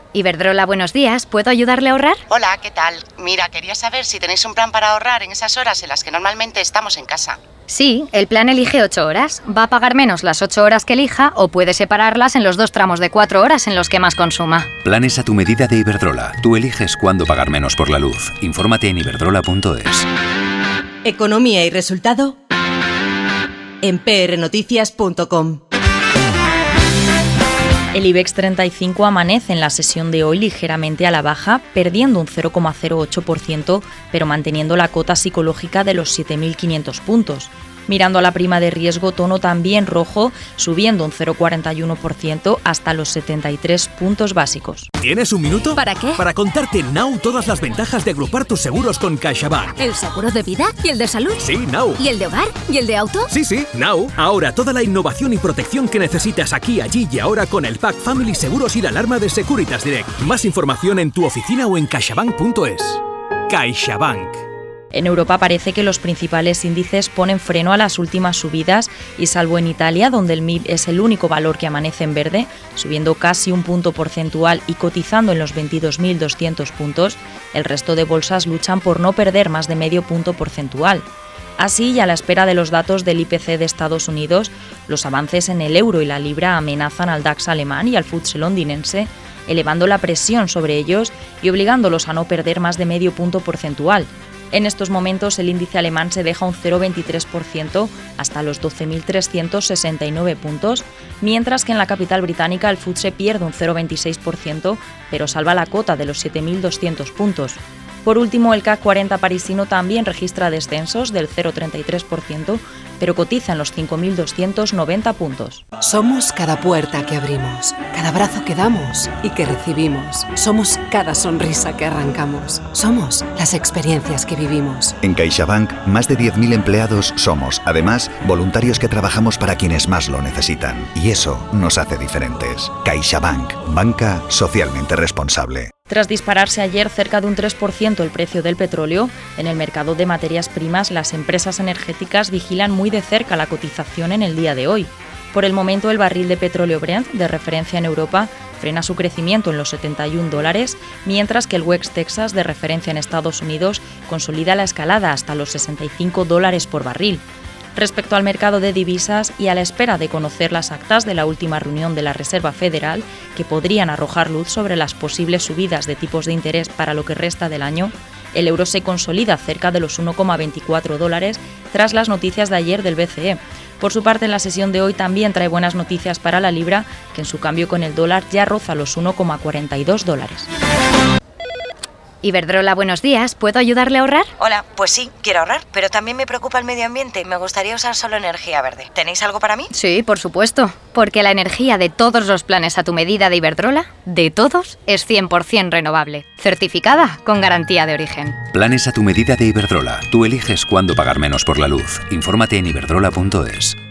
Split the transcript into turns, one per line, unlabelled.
Iberdrola, buenos días. ¿Puedo ayudarle a ahorrar?
Hola, ¿qué tal? Mira, quería saber si tenéis un plan para ahorrar en esas horas en las que normalmente estamos en casa.
Sí, el plan elige 8 horas. Va a pagar menos las 8 horas que elija o puede separarlas en los 2 tramos de 4 horas en los que más consuma.
Planes a tu medida de Iberdrola. Tú eliges cuándo pagar menos por la luz. Infórmate en iberdrola.es.
Economía y resultado en prnoticias.com.
El IBEX 35 amanece en la sesión de hoy ligeramente a la baja, perdiendo un 0,08%, pero manteniendo la cota psicológica de los 7.500 puntos. Mirando a la prima de riesgo, tono también rojo, subiendo un 0,41% hasta los 73 puntos básicos.
¿Tienes un minuto?
¿Para qué?
Para contarte now todas las ventajas de agrupar tus seguros con CaixaBank.
¿El seguro de vida? ¿Y el de salud?
Sí, now.
¿Y el de hogar? ¿Y el de auto?
Sí, now. Ahora toda la innovación y protección que necesitas aquí, allí y ahora con el Pack Family Seguros y la alarma de Securitas Direct. Más información en tu oficina o en caixabank.es. CaixaBank.
En Europa parece que los principales índices ponen freno a las últimas subidas y salvo en Italia, donde el MIB es el único valor que amanece en verde, subiendo casi un punto porcentual y cotizando en los 22.200 puntos, el resto de bolsas luchan por no perder más de medio punto porcentual. Así, y a la espera de los datos del IPC de Estados Unidos, los avances en el euro y la libra amenazan al DAX alemán y al FTSE londinense, elevando la presión sobre ellos y obligándolos a no perder más de medio punto porcentual. En estos momentos el índice alemán se deja un 0,23% hasta los 12.369 puntos, mientras que en la capital británica el FTSE pierde un 0,26%, pero salva la cota de los 7.200 puntos. Por último, el CAC 40 parisino también registra descensos del 0,33%, pero cotiza en los 5.290 puntos.
Somos cada puerta que abrimos, cada abrazo que damos y que recibimos. Somos cada sonrisa que arrancamos. Somos las experiencias que vivimos.
En CaixaBank, más de 10.000 empleados somos, además, voluntarios que trabajamos para quienes más lo necesitan. Y eso nos hace diferentes. CaixaBank, banca socialmente responsable.
Tras dispararse ayer cerca de un 3% el precio del petróleo, en el mercado de materias primas las empresas energéticas vigilan muy de cerca la cotización en el día de hoy. Por el momento el barril de petróleo Brent, de referencia en Europa, frena su crecimiento en los $71, mientras que el West Texas, de referencia en Estados Unidos, consolida la escalada hasta los $65 por barril. Respecto al mercado de divisas y a la espera de conocer las actas de la última reunión de la Reserva Federal, que podrían arrojar luz sobre las posibles subidas de tipos de interés para lo que resta del año, el euro se consolida cerca de los $1,24 tras las noticias de ayer del BCE. Por su parte, en la sesión de hoy también trae buenas noticias para la libra, que en su cambio con el dólar ya roza los $1,42.
Iberdrola, buenos días. ¿Puedo ayudarle a ahorrar?
Hola, pues sí, quiero ahorrar, pero también me preocupa el medio ambiente y me gustaría usar solo energía verde. ¿Tenéis algo para mí?
Sí, por supuesto. Porque la energía de todos los planes a tu medida de Iberdrola, de todos, es 100% renovable. Certificada con garantía de origen.
Planes a tu medida de Iberdrola. Tú eliges cuándo pagar menos por la luz. Infórmate en iberdrola.es.